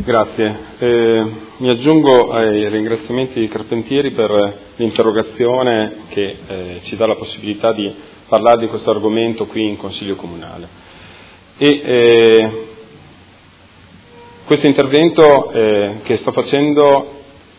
Grazie. Mi aggiungo ai ringraziamenti di Carpentieri per l'interrogazione che ci dà la possibilità di parlare di questo argomento qui in Consiglio Comunale. Questo intervento che sto facendo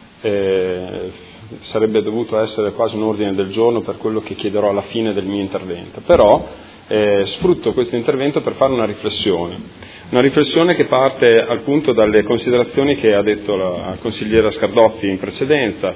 sarebbe dovuto essere quasi un ordine del giorno per quello che chiederò alla fine del mio intervento, però sfrutto questo intervento per fare una riflessione che parte appunto dalle considerazioni che ha detto la consigliera Scardozzi in precedenza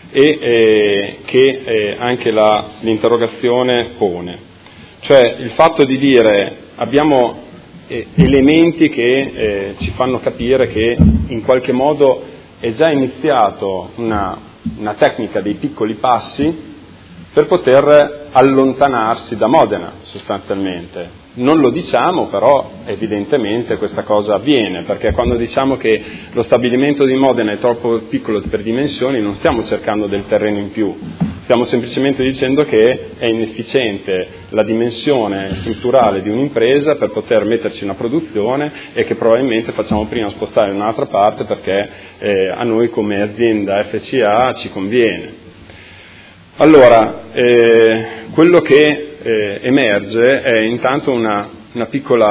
e che anche l'interrogazione pone. Cioè il fatto di dire abbiamo elementi che ci fanno capire che in qualche modo è già iniziato una tecnica dei piccoli passi per poter allontanarsi da Modena sostanzialmente. Non lo diciamo, però evidentemente questa cosa avviene, perché quando diciamo che lo stabilimento di Modena è troppo piccolo per dimensioni non stiamo cercando del terreno in più, stiamo semplicemente dicendo che è inefficiente la dimensione strutturale di un'impresa per poter metterci una produzione e che probabilmente facciamo prima spostare in un'altra parte perché a noi come azienda FCA ci conviene. Allora, quello che emerge è intanto un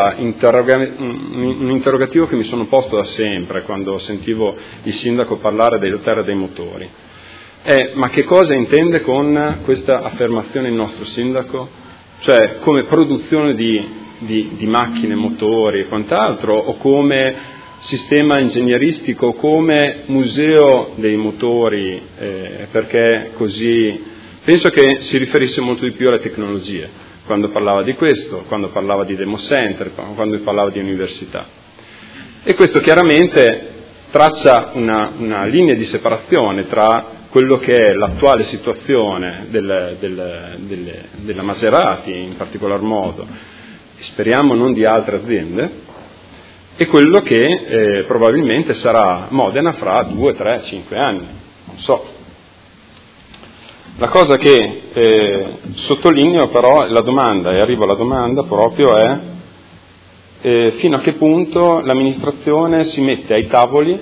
interrogativo che mi sono posto da sempre quando sentivo il sindaco parlare della terra dei motori. Ma che cosa intende con questa affermazione il nostro sindaco? Cioè come produzione di macchine, motori e quant'altro, o come sistema ingegneristico, come museo dei motori, perché così. Penso che si riferisse molto di più alle tecnologie, quando parlava di questo, quando parlava di demo center, quando parlava di università. E questo chiaramente traccia una linea di separazione tra quello che è l'attuale situazione della Maserati, in particolar modo, e speriamo non di altre aziende, e quello che probabilmente sarà Modena fra 2, 3, 5 anni, non so. La cosa che sottolineo però la domanda, e arrivo alla domanda proprio, è fino a che punto l'amministrazione si mette ai tavoli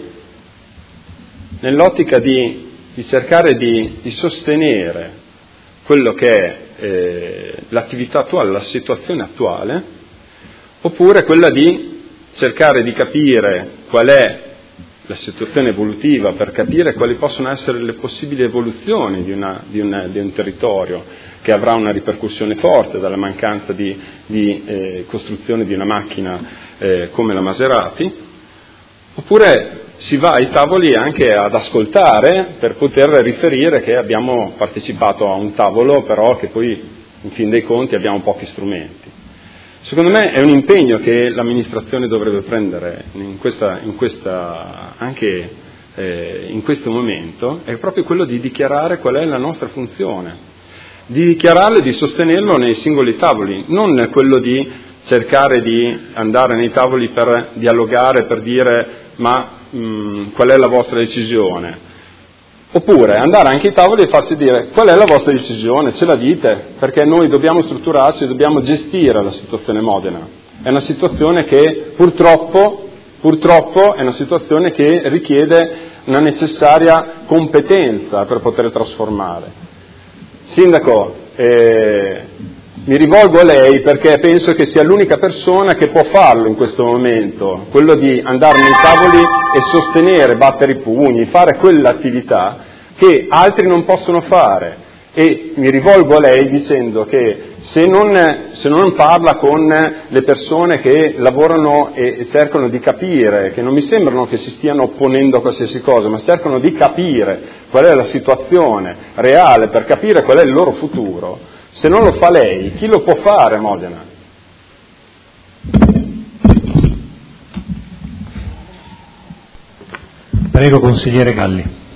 nell'ottica di cercare di sostenere quello che è l'attività attuale, la situazione attuale, oppure quella di cercare di capire qual è la situazione evolutiva per capire quali possono essere le possibili evoluzioni di un territorio che avrà una ripercussione forte dalla mancanza di costruzione di una macchina come la Maserati, oppure si va ai tavoli anche ad ascoltare per poter riferire che abbiamo partecipato a un tavolo, però che poi in fin dei conti abbiamo pochi strumenti. Secondo me è un impegno che l'amministrazione dovrebbe prendere anche in questo momento, è proprio quello di dichiarare qual è la nostra funzione, di dichiararlo e di sostenerlo nei singoli tavoli, non quello di cercare di andare nei tavoli per dialogare, per dire qual è la vostra decisione. Oppure andare anche ai tavoli e farsi dire qual è la vostra decisione, ce la dite, perché noi dobbiamo strutturarci, dobbiamo gestire la situazione Modena. È una situazione che purtroppo è una situazione che richiede una necessaria competenza per poter trasformare. Sindaco, mi rivolgo a lei perché penso che sia l'unica persona che può farlo in questo momento, quello di andare nei tavoli e sostenere, battere i pugni, fare quell'attività che altri non possono fare. E mi rivolgo a lei dicendo che se non parla con le persone che lavorano e cercano di capire, che non mi sembrano che si stiano opponendo a qualsiasi cosa, ma cercano di capire qual è la situazione reale per capire qual è il loro futuro, se non lo fa lei, chi lo può fare a Modena? Prego, consigliere Galli.